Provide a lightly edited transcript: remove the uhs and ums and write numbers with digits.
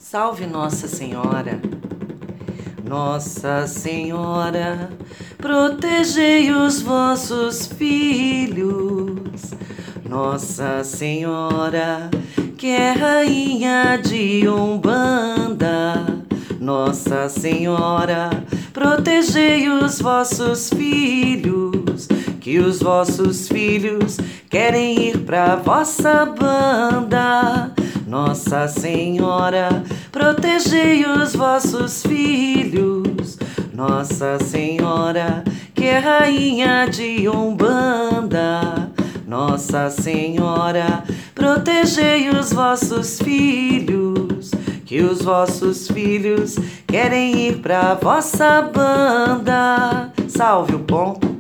Salve Nossa Senhora! Nossa Senhora, protegei os vossos filhos. Nossa Senhora, que é rainha de Umbanda. Nossa Senhora, protegei os vossos filhos, que os vossos filhos querem ir pra vossa banda. Nossa Senhora, protegei os vossos filhos. Nossa Senhora, que é rainha de Umbanda. Nossa Senhora, protegei os vossos filhos, que os vossos filhos querem ir pra vossa banda. Salve o ponto.